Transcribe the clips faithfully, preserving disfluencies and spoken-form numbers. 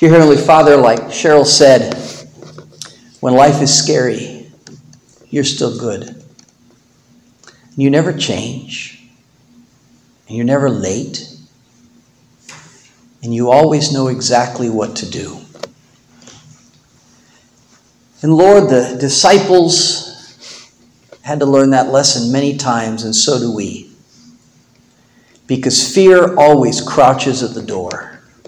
Dear Heavenly Father, like Cheryl said, when life is scary, you're still good. You never change. And you're never late. And you always know exactly what to do. And Lord, the disciples had to learn that lesson many times, and so do we. Because fear always crouches at the door.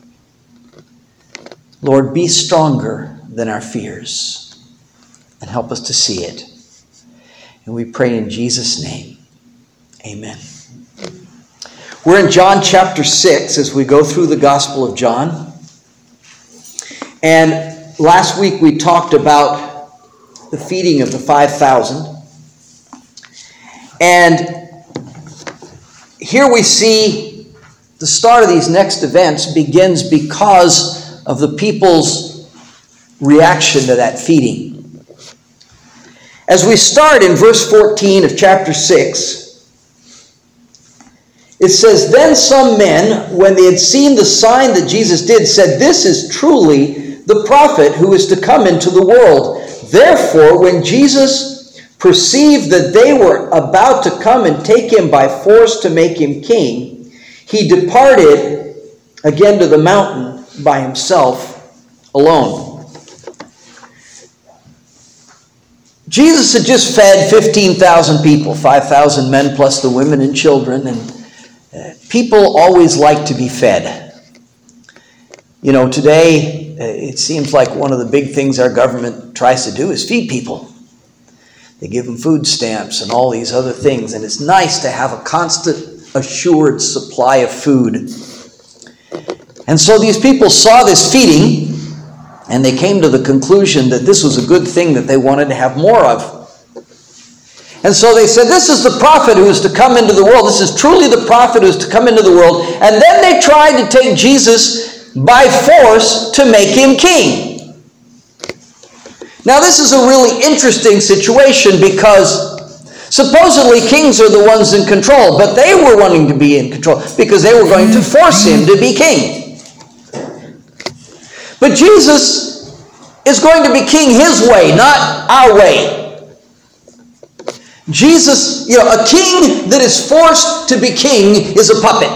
Lord, be stronger than our fears and help us to see it. And we pray in Jesus' name. Amen. We're in John chapter six as we go through the Gospel of John. And last week we talked about the feeding of the five thousand. And here we see the start of these next events begins because of the people's reaction to that feeding. As we start in verse fourteen of chapter six, it says, "Then some men, when they had seen the sign that Jesus did, said, 'This is truly the prophet who is to come into the world.' Therefore, when Jesus perceived that they were about to come and take him by force to make him king, he departed again to the mountain by himself alone." Jesus had just fed fifteen thousand people, five thousand men plus the women and children, and uh, people always like to be fed. You know, today uh, it seems like one of the big things our government tries to do is feed people. They give them food stamps and all these other things, and it's nice to have a constant, assured supply of food. And so these people saw this feeding, and they came to the conclusion that this was a good thing that they wanted to have more of. And so they said, "This is the prophet who is to come into the world. This is truly the prophet who is to come into the world." And then they tried to take Jesus by force to make him king. Now this is a really interesting situation because supposedly kings are the ones in control, but they were wanting to be in control because they were going to force him to be king. But Jesus is going to be king his way, not our way. Jesus, you know, a king that is forced to be king is a puppet.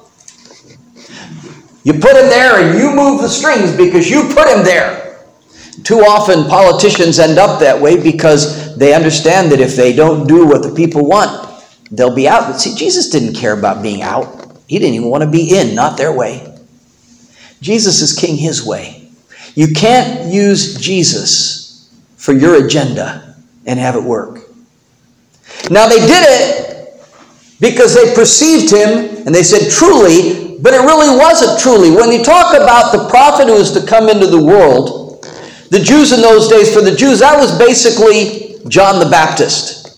You put him there and you move the strings because you put him there. Too often politicians end up that way because they understand that if they don't do what the people want, they'll be out. But see, Jesus didn't care about being out. He didn't even want to be in, not their way. Jesus is king his way. You can't use Jesus for your agenda and have it work. Now they did it because they perceived him and they said truly, but it really wasn't truly. When you talk about the prophet who is to come into the world, the Jews in those days, for the Jews, that was basically John the Baptist.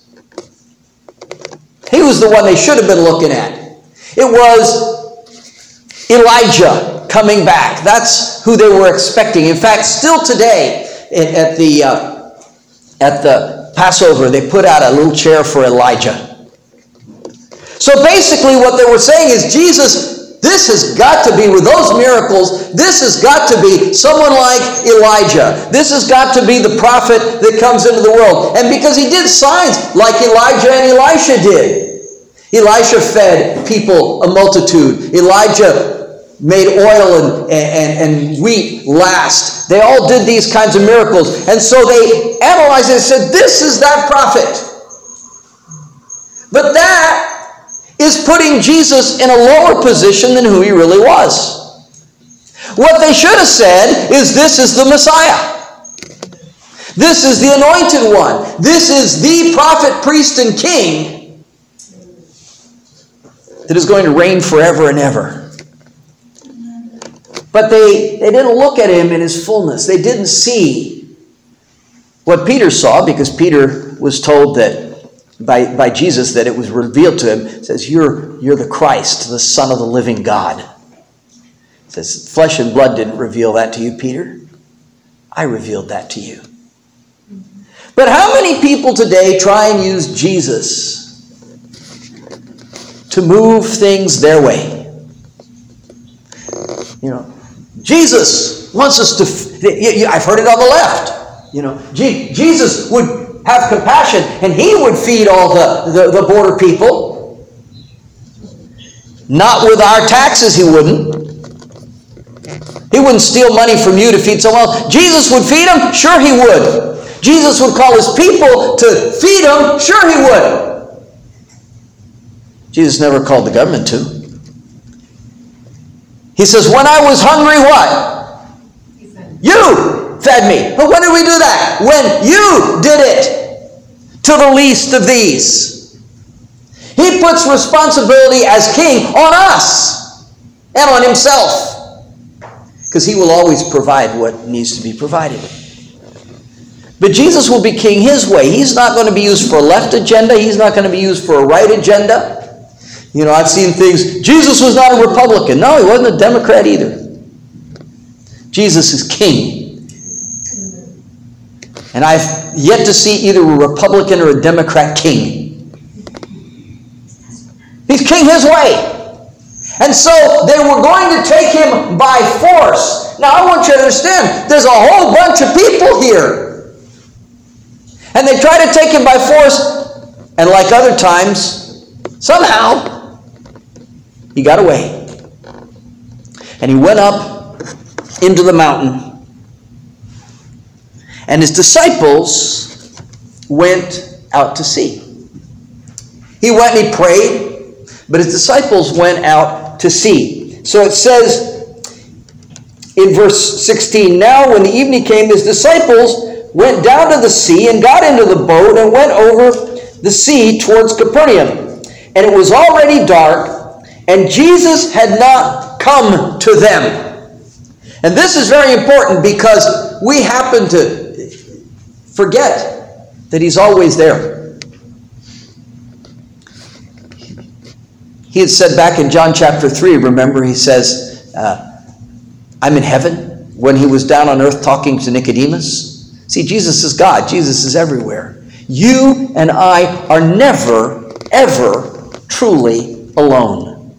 He was the one they should have been looking at. It was Elijah coming back. That's who they were expecting. In fact, still today at the uh, at the Passover, they put out a little chair for Elijah. So basically what they were saying is, Jesus, this has got to be, with those miracles, this has got to be someone like Elijah. This has got to be the prophet that comes into the world. And because he did signs like Elijah and Elisha did. Elisha fed people, a multitude. Elijah made oil and, and, and wheat last. They all did these kinds of miracles. And so they analyzed it and said, this is that prophet. But that is putting Jesus in a lower position than who he really was. What they should have said is, this is the Messiah. This is the anointed one. This is the prophet, priest, and king that is going to reign forever and ever. But they, they didn't look at him in his fullness. They didn't see what Peter saw, because Peter was told that by, by Jesus that it was revealed to him. It says, you're, you're the Christ, the Son of the living God. It says, flesh and blood didn't reveal that to you, Peter. I revealed that to you. But how many people today try and use Jesus to move things their way? You know, Jesus, wants us to, I've heard it on the left. You know, Jesus would have compassion and he would feed all the, the, the border people. Not with our taxes, he wouldn't. He wouldn't steal money from you to feed someone else. Jesus would feed them? Sure he would. Jesus would call his people to feed them? Sure he would. Jesus never called the government to. He says, when I was hungry, what? You fed me. But when did we do that? When you did it to the least of these. He puts responsibility as king on us and on himself. Because he will always provide what needs to be provided. But Jesus will be king his way. He's not going to be used for a left agenda. He's not going to be used for a right agenda. You know, I've seen things. Jesus was not a Republican. No, he wasn't a Democrat either. Jesus is king. And I've yet to see either a Republican or a Democrat king. He's king his way. And so they were going to take him by force. Now I want you to understand, there's a whole bunch of people here. And they try to take him by force, and like other times, somehow, he got away. And he went up into the mountain. And his disciples went out to sea. He went and he prayed, but his disciples went out to sea. So it says in verse sixteen, now when the evening came, his disciples went down to the sea and got into the boat and went over the sea towards Capernaum. And it was already dark, and Jesus had not come to them. And this is very important because we happen to forget that he's always there. He had said back in John chapter three, remember, he says, uh, I'm in heaven, when he was down on earth talking to Nicodemus. See, Jesus is God. Jesus is everywhere. You and I are never, ever truly alone.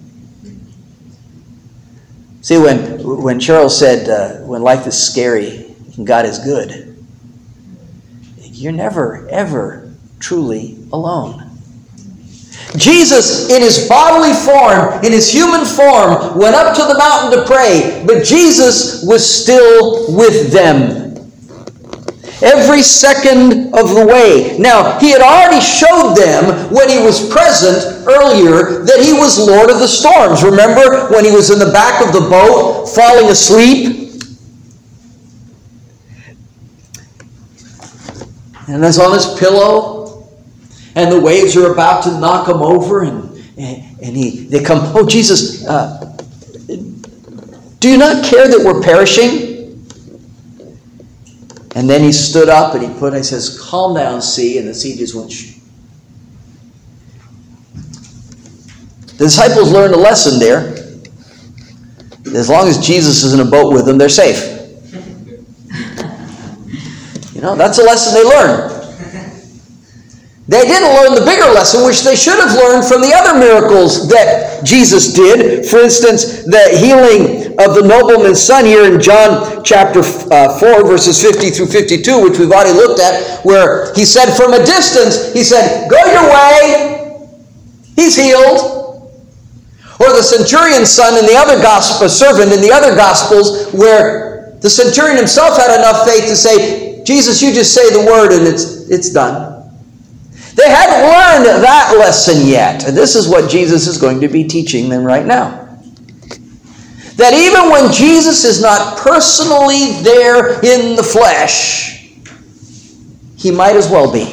See, when, when Cheryl said, uh, when life is scary and God is good, you're never, ever truly alone. Jesus, in his bodily form, in his human form, went up to the mountain to pray, but Jesus was still with them every second of the way. Now, he had already showed them when he was present earlier that he was Lord of the storms. Remember when he was in the back of the boat, falling asleep? And was on his pillow. And the waves are about to knock him over, and, and, and he they come, oh, Jesus, uh, do you not care that we're perishing? And then he stood up and he put, he says, calm down, sea, and the sea just went shh. The disciples learned a lesson there. As long as Jesus is in a boat with them, they're safe. You know, that's a lesson they learned. They didn't learn the bigger lesson, which they should have learned from the other miracles that Jesus did. For instance, the healing of the nobleman's son here in John chapter four, verses fifty through fifty-two, which we've already looked at, where he said from a distance, he said, go your way, he's healed. Or the centurion's son in the other gospel, servant in the other gospels, where the centurion himself had enough faith to say, Jesus, you just say the word and it's it's done. They hadn't learned that lesson yet. And this is what Jesus is going to be teaching them right now. That even when Jesus is not personally there in the flesh, he might as well be.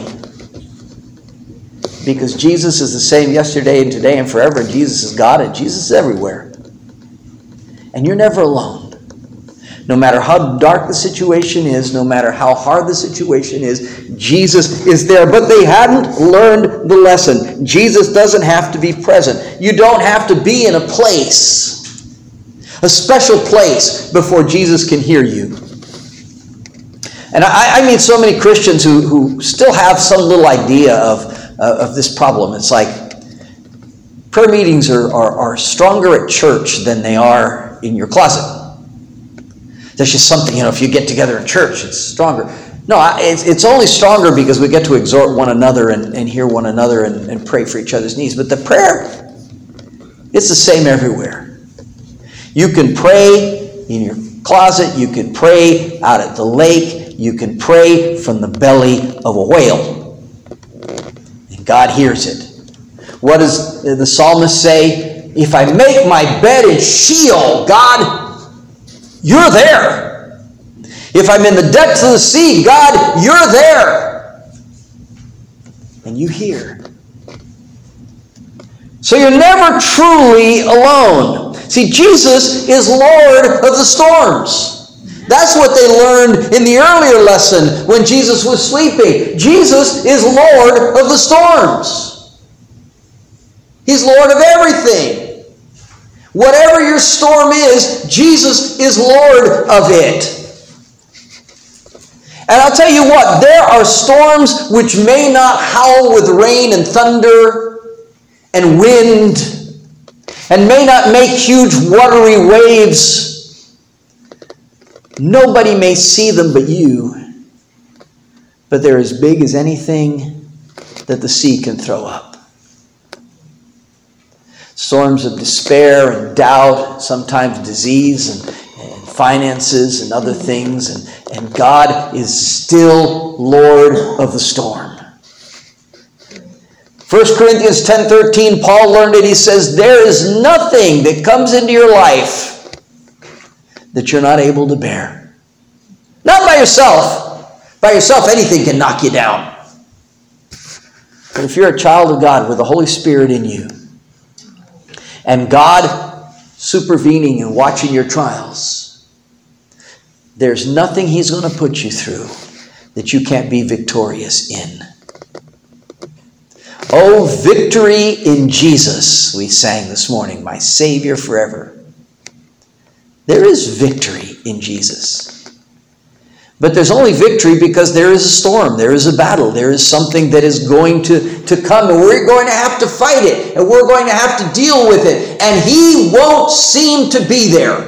Because Jesus is the same yesterday and today and forever. And Jesus is God and Jesus is everywhere. And you're never alone. No matter how dark the situation is, no matter how hard the situation is, Jesus is there. But they hadn't learned the lesson. Jesus doesn't have to be present. You don't have to be in a place, a special place, before Jesus can hear you. And I, I meet so many Christians who, who still have some little idea of, uh, of this problem. It's like prayer meetings are, are, are stronger at church than they are in your closet. There's just something, you know, if you get together in church, it's stronger. No, it's, it's only stronger because we get to exhort one another and, and hear one another and, and pray for each other's needs. But the prayer, it's the same everywhere. You can pray in your closet. You can pray out at the lake. You can pray from the belly of a whale. And God hears it. What does the psalmist say? If I make my bed in Sheol, God, you're there. If I'm in the depths of the sea, God, you're there. And you hear. So you're never truly alone. See, Jesus is Lord of the storms. That's what they learned in the earlier lesson when Jesus was sleeping. Jesus is Lord of the storms. He's Lord of everything. Whatever your storm is, Jesus is Lord of it. And I'll tell you what, there are storms which may not howl with rain and thunder and wind and may not make huge watery waves. Nobody may see them but you, but they're as big as anything that the sea can throw up. Storms of despair and doubt, sometimes disease and finances and other things, and, and God is still Lord of the storm. First Corinthians ten thirteen, Paul learned it. He says, there is nothing that comes into your life that you're not able to bear. Not by yourself. By yourself, anything can knock you down. But if you're a child of God with the Holy Spirit in you, and God supervening and watching your trials, there's nothing He's going to put you through that you can't be victorious in. Oh, victory in Jesus, we sang this morning, my Savior forever. There is victory in Jesus. But there's only victory because there is a storm, there is a battle, there is something that is going to, to come, and we're going to have to fight it, and we're going to have to deal with it, and He won't seem to be there.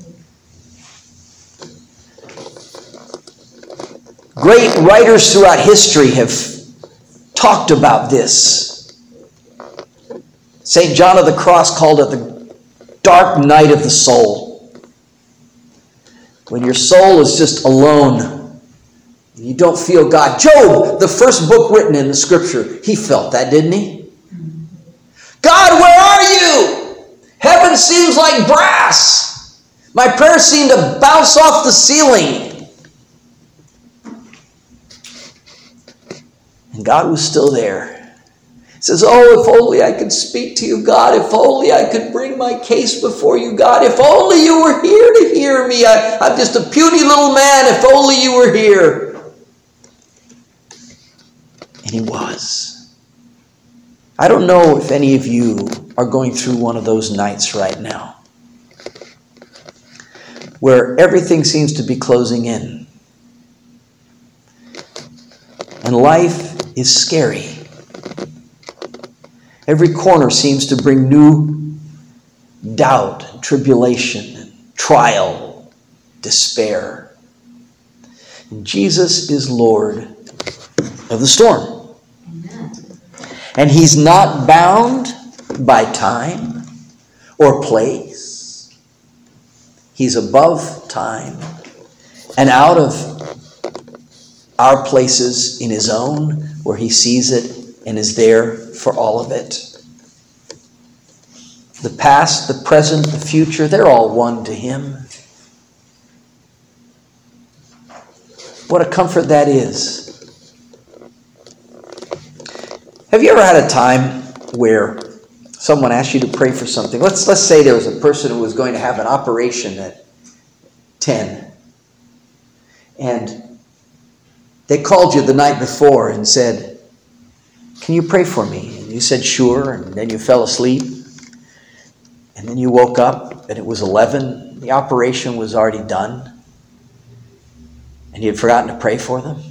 Great writers throughout history have talked about this. Saint John of the Cross called it the dark night of the soul. When your soul is just alone, you don't feel God. Job, the first book written in the Scripture, he felt that, didn't he? God, where are you? Heaven seems like brass. My prayers seem to bounce off the ceiling. And God was still there. He says, oh, if only I could speak to you, God. If only I could bring my case before you, God. If only you were here to hear me. I, I'm just a puny little man. If only you were here. And He was. I don't know if any of you are going through one of those nights right now where everything seems to be closing in. And life is scary. Every corner seems to bring new doubt, tribulation, trial, despair. And Jesus is Lord of the storm. Amen. And He's not bound by time or place. He's above time and out of our places in His own, where He sees it and is there for all of it. The past, the present, the future, they're all one to Him. What a comfort that is. Have you ever had a time where someone asked you to pray for something? Let's, let's say there was a person who was going to have an operation at ten. And they called you the night before and said, can you pray for me? And you said, sure. And then you fell asleep. And then you woke up and it was eleven. The operation was already done. And you had forgotten to pray for them.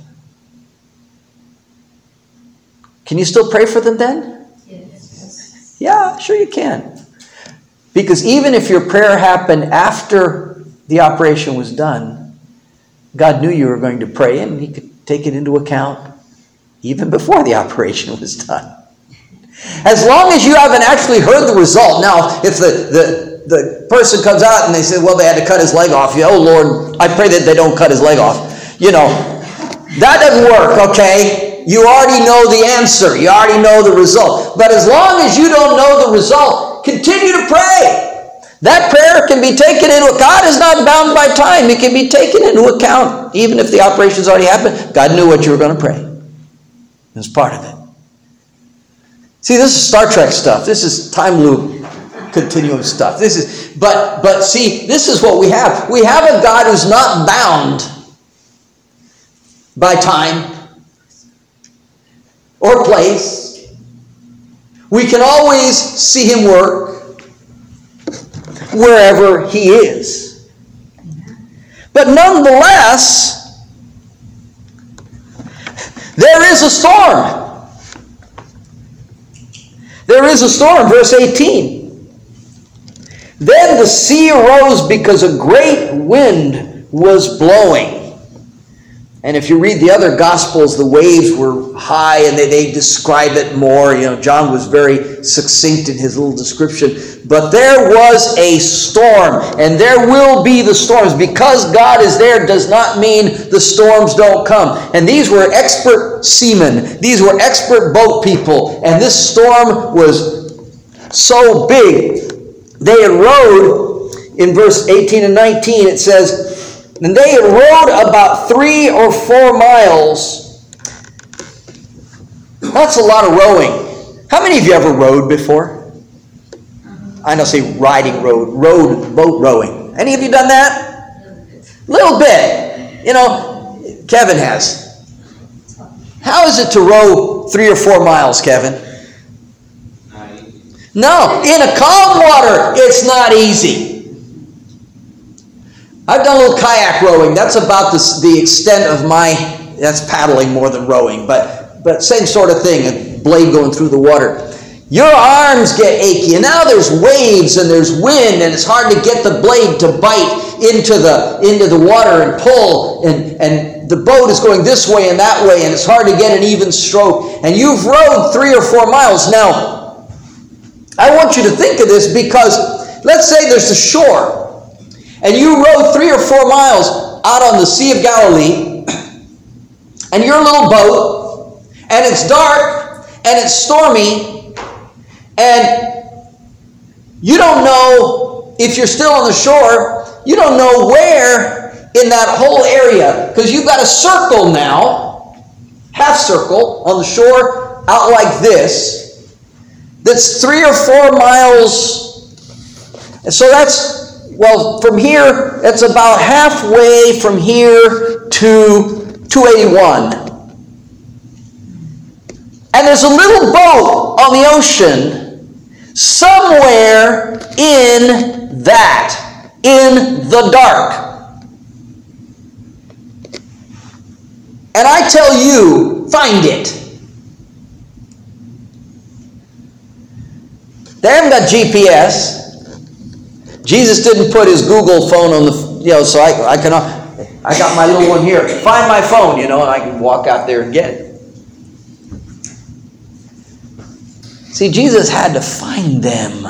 Can you still pray for them then? Yes. Yeah, sure you can. Because even if your prayer happened after the operation was done, God knew you were going to pray, and he could take it into account even before the operation was done. As long as you haven't actually heard the result. Now, if the, the, the person comes out and they say, well, they had to cut his leg off. You, oh, Lord, I pray that they don't cut his leg off. You know, that doesn't work, okay? You already know the answer. You already know the result. But as long as you don't know the result, continue to pray. That prayer can be taken into account. God is not bound by time. It can be taken into account. Even if the operation's already happened, God knew what you were going to pray. It's part of it. See, this is Star Trek stuff. This is time loop continuum stuff. This is, but but see, this is what we have. We have a God who's not bound by time or place. We can always see him work wherever he is. But nonetheless, there is a storm. There is a storm, verse eighteen. Then the sea arose because a great wind was blowing. And if you read the other Gospels, the waves were high and they, they describe it more. You know, John was very succinct in his little description. But there was a storm, and there will be the storms. Because God is there does not mean the storms don't come. And these were expert seamen. These were expert boat people. And this storm was so big. They had rowed, in verse eighteen and nineteen, it says, and they had rowed about three or four miles. That's a lot of rowing. How many of you ever rowed before? I don't say riding rowed, rowed, boat rowing. Any of you done that? A little bit. You know, Kevin has. How is it to row three or four miles, Kevin? No, in a calm water, it's not easy. I've done a little kayak rowing. That's about the, the extent of my, that's paddling more than rowing, but, but same sort of thing, a blade going through the water. Your arms get achy, and now there's waves and there's wind, and it's hard to get the blade to bite into the, into the water and pull, and, and the boat is going this way and that way, and it's hard to get an even stroke. And you've rowed three or four miles. Now, I want you to think of this because let's say there's a shore. And you rowed three or four miles out on the Sea of Galilee, and your little boat, and it's dark, and it's stormy, and you don't know if you're still on the shore, you don't know where in that whole area, because you've got a circle now, half circle on the shore, out like this, that's three or four miles, and so that's Well, from here, it's about halfway from here to two eighty-one. And there's a little boat on the ocean somewhere in that, in the dark. And I tell you, find it. They haven't got G P S. Jesus didn't put his Google phone on the, you know, so I, I can, I got my little one here. Find my phone, you know, and I can walk out there and get it. See, Jesus had to find them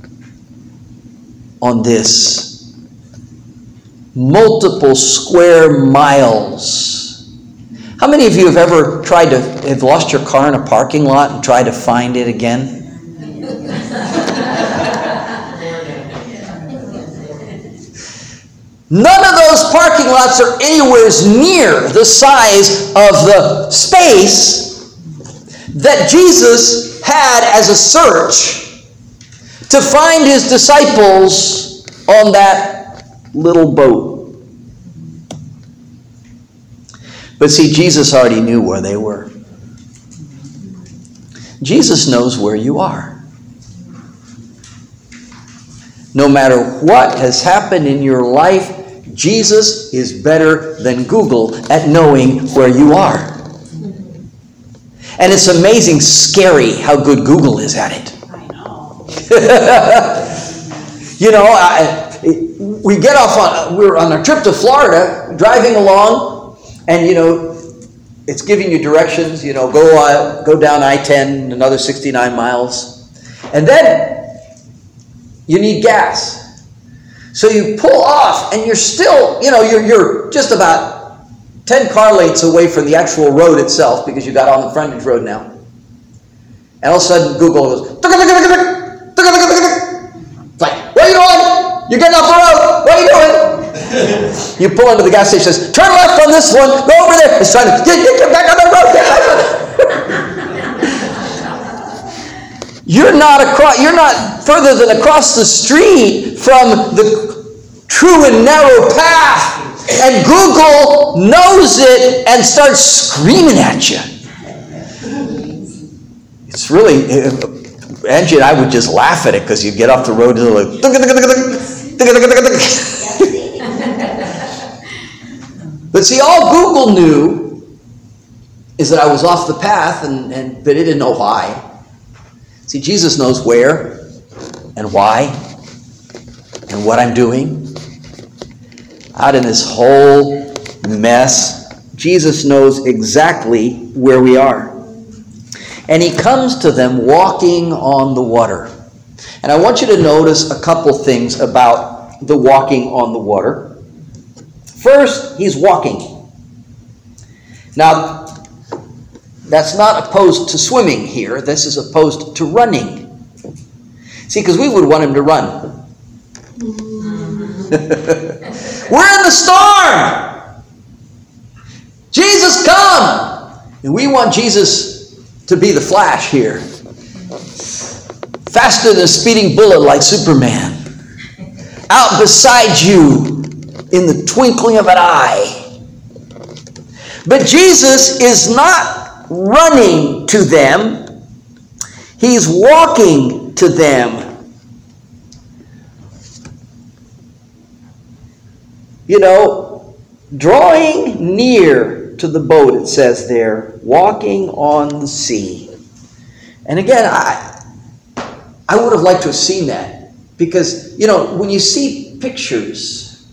on this multiple square miles. How many of you have ever tried to, have lost your car in a parking lot and tried to find it again? None of those parking lots are anywhere near the size of the space that Jesus had as a search to find his disciples on that little boat. But see, Jesus already knew where they were. Jesus knows where you are. No matter what has happened in your life, Jesus is better than Google at knowing where you are. And it's amazing, scary how good Google is at it. I know. You know, I, we get off on, we're on a trip to Florida, driving along, and, you know, it's giving you directions, you know, go uh, go down I ten, another sixty-nine miles. And then you need gas. So you pull off, and you're still, you know, you're, you're just about ten car lengths away from the actual road itself, because you got on the frontage road now. And all of a sudden, Google goes, it's like, where are you going? You're getting off the road. What are you doing? You pull into the gas station, says, turn left on this one, go over there. It's trying to get, get, get back on the road. Get back on. You're not across, you're not further than across the street from the true and narrow path. And Google knows it and starts screaming at you. It's really, Angie and I would just laugh at it, because you get off the road and like, but see, all Google knew is that I was off the path, and, and but it didn't know why. See, Jesus knows where and why and what I'm doing. Out in this whole mess, Jesus knows exactly where we are. And he comes to them walking on the water. And I want you to notice a couple things about the walking on the water. First, he's walking. Now, that's not opposed to swimming here. This is opposed to running. See, because we would want him to run. We're in the storm. Jesus, come. And we want Jesus to be the Flash here. Faster than a speeding bullet like Superman. Out beside you in the twinkling of an eye. But Jesus is not running to them. He's walking to them. You know, drawing near to the boat, it says there, walking on the sea. And again, I I would have liked to have seen that. Because, you know, when you see pictures,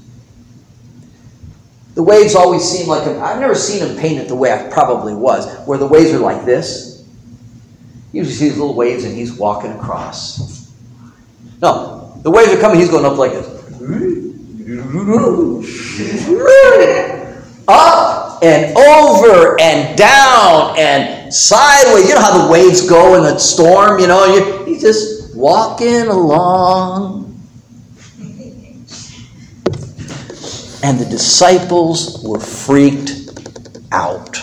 the waves always seem like, a, I've never seen them painted the way I probably was, where the waves are like this. You usually see these little waves and he's walking across. No, the waves are coming, he's going up like this. Up and over and down and sideways. You know how the waves go in a storm, you know? You, he's just walking along. And the disciples were freaked out.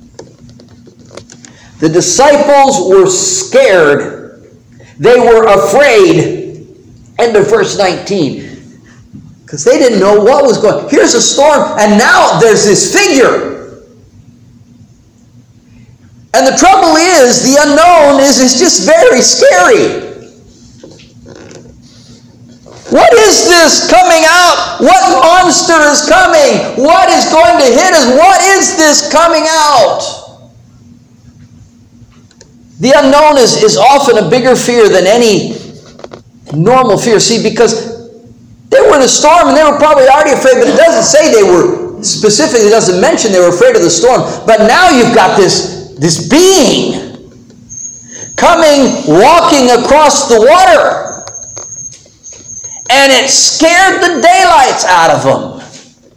The disciples were scared. They were afraid. End of verse nineteen. Because they didn't know what was going on. Here's a storm, and now there's this figure. And the trouble is, the unknown is, is just very scary. What is this coming out? What monster is coming? What is going to hit us? What is this coming out? The unknown is, is often a bigger fear than any normal fear. See, because they were in a storm and they were probably already afraid, but it doesn't say they were specifically, it doesn't mention they were afraid of the storm. But now you've got this, this being coming, walking across the water. And it scared the daylights out of them.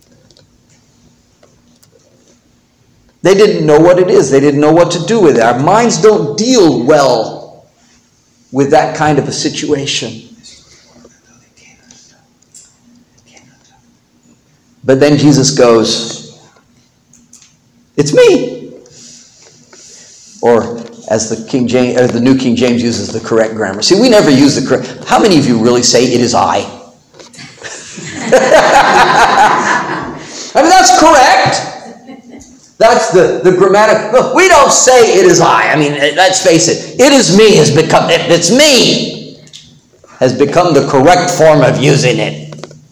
They didn't know what it is. They didn't know what to do with it. Our minds don't deal well with that kind of a situation. But then Jesus goes, it's me. Or as the King James, or the New King James uses the correct grammar. See, we never use the correct. How many of you really say it is I? I mean, that's correct. That's the, the grammatic. Look, we don't say it is I. I mean, let's face it. It is me has become, it, it's me has become the correct form of using it.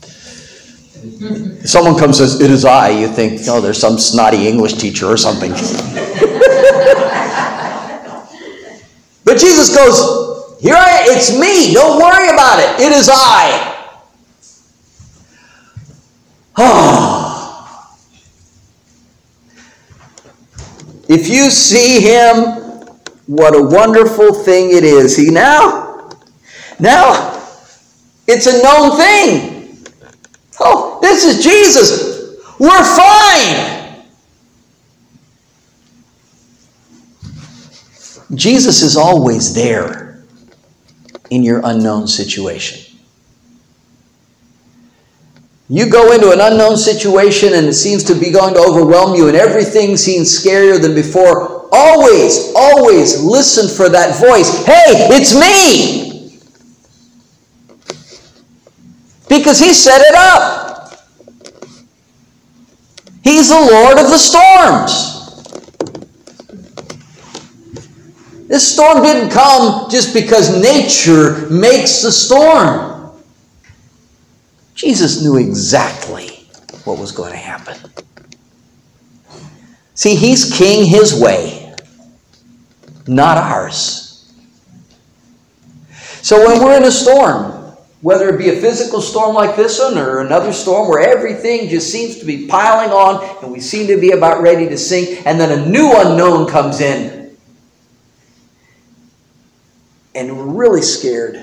If someone comes and says, it is I, you think, oh, there's some snotty English teacher or something. But Jesus goes, here I am, it's me, don't worry about it, it is I. Oh. If you see him, what a wonderful thing it is. See, now, now, it's a known thing. Oh, this is Jesus. We're fine. Jesus is always there in your unknown situation. You go into an unknown situation and it seems to be going to overwhelm you and everything seems scarier than before. Always, always listen for that voice. Hey, it's me! Because he set it up. He's the Lord of the storms. This storm didn't come just because nature makes the storm. Jesus knew exactly what was going to happen. See, he's king his way, not ours. So when we're in a storm, whether it be a physical storm like this one or another storm where everything just seems to be piling on and we seem to be about ready to sink, and then a new unknown comes in and we're really scared,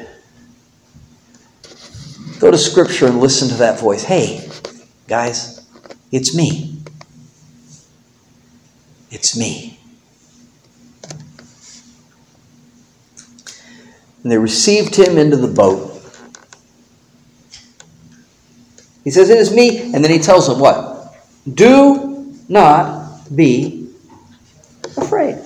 go to Scripture and listen to that voice. Hey, guys, it's me. It's me. And they received him into the boat. He says, it is me. And then he tells them what? Do not be afraid.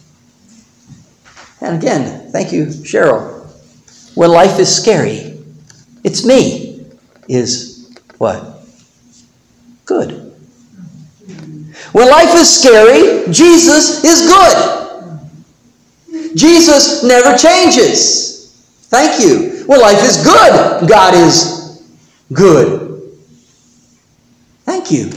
And again, thank you, Cheryl. When life is scary, it's me is what? Good. When life is scary, Jesus is good. Jesus never changes. Thank you. When life is good, God is good. Thank you.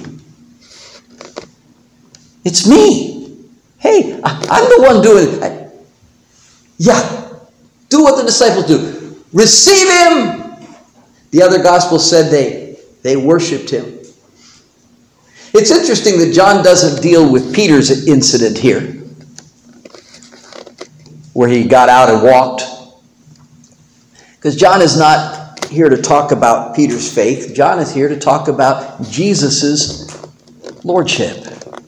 It's me. Hey, I'm the one doing it. Yeah, do what the disciples do. Receive him. The other gospels said they, they worshipped him. It's interesting that John doesn't deal with Peter's incident here, where he got out and walked. Because John is not here to talk about Peter's faith. John is here to talk about Jesus' lordship.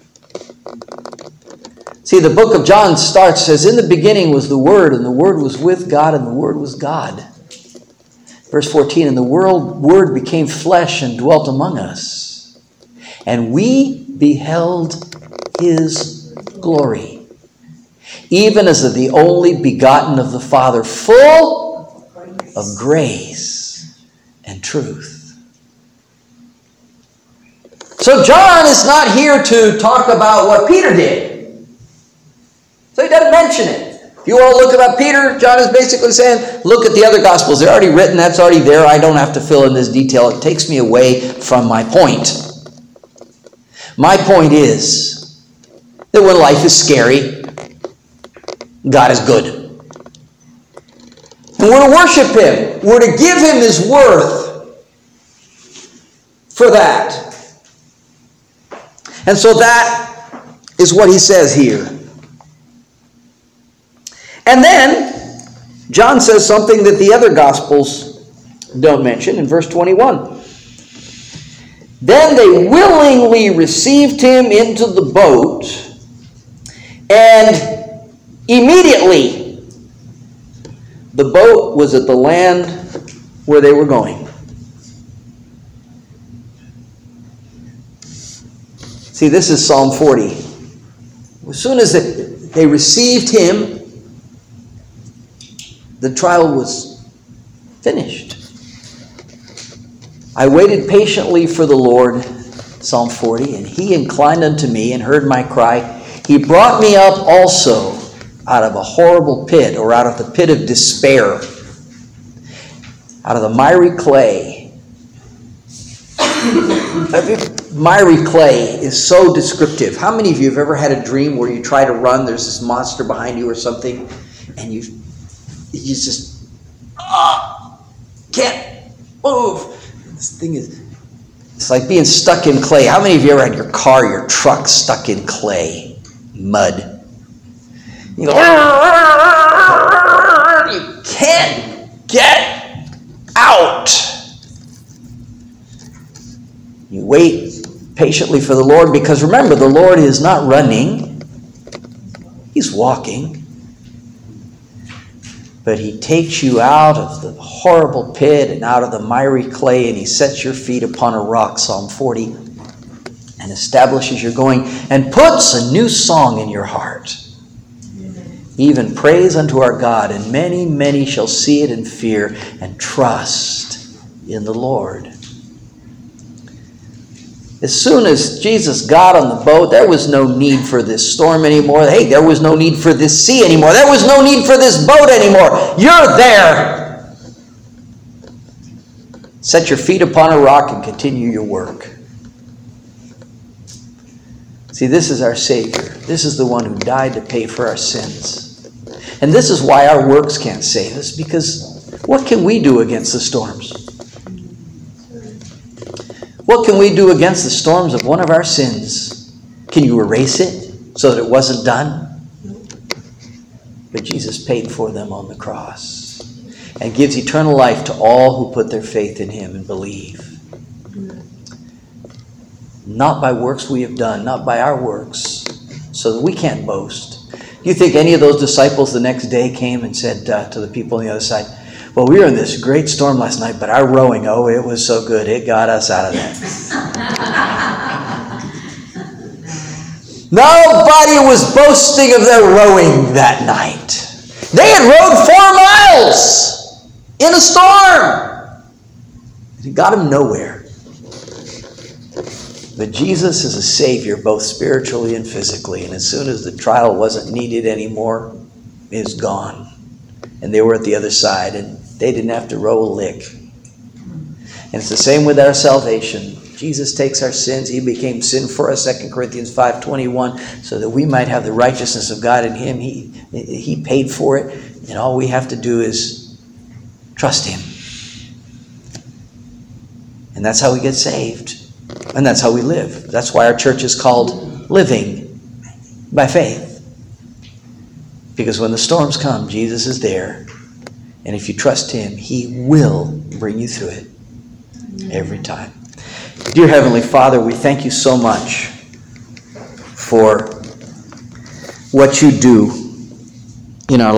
See, the book of John starts, says, in the beginning was the Word, and the Word was with God, and the Word was God. Verse fourteen, and the world, Word became flesh and dwelt among us. And we beheld his glory, even as of the only begotten of the Father, full of grace and truth. So John is not here to talk about what Peter did. So he doesn't mention it. If you want to look about Peter, John is basically saying, look at the other Gospels. They're already written. That's already there. I don't have to fill in this detail. It takes me away from my point. My point is that when life is scary, God is good. And we're to worship him. We're to give him his worth for that. And so that is what he says here. And then, John says something that the other Gospels don't mention in verse twenty-one. Then they willingly received him into the boat, and immediately the boat was at the land where they were going. See, this is Psalm forty. As soon as they received him, the trial was finished. I waited patiently for the Lord, Psalm forty, and he inclined unto me and heard my cry. He brought me up also out of a horrible pit, or out of the pit of despair, out of the miry clay. Miry clay is so descriptive. How many of you have ever had a dream where you try to run, there's this monster behind you or something, and you you just ah, can't move? This thing is It's like being stuck in clay. How many of you ever had your car, your truck stuck in clay, mud? You go, you can't get out. You wait patiently for the Lord, because remember, the Lord is not running. He's walking. But he takes you out of the horrible pit and out of the miry clay, and he sets your feet upon a rock, Psalm forty, and establishes your going, and puts a new song in your heart. Even praise unto our God, and many, many shall see it and fear and trust in the Lord. As soon as Jesus got on the boat, there was no need for this storm anymore. Hey, there was no need for this sea anymore. There was no need for this boat anymore. You're there. Set your feet upon a rock and continue your work. See, this is our Savior. This is the one who died to pay for our sins. And this is why our works can't save us, because what can we do against the storms? What can we do against the storms of one of our sins? Can you erase it so that it wasn't done? But Jesus paid for them on the cross and gives eternal life to all who put their faith in him and believe. Not by works we have done, not by our works, so that we can't boast. Do you think any of those disciples the next day came and said uh, to the people on the other side, well, we were in this great storm last night, but our rowing, oh, it was so good. It got us out of that. Nobody was boasting of their rowing that night. They had rowed four miles in a storm. It got them nowhere. But Jesus is a Savior, both spiritually and physically. And as soon as the trial wasn't needed anymore, it was gone. And they were at the other side, and they didn't have to row a lick. And it's the same with our salvation. Jesus takes our sins. He became sin for us, Second Corinthians five twenty-one, so that we might have the righteousness of God in him. He, he paid for it, and all we have to do is trust him. And that's how we get saved. And that's how we live. That's why our church is called Living by Faith. Because when the storms come, Jesus is there. And if you trust him, he will bring you through it every time. Dear Heavenly Father, we thank you so much for what you do in our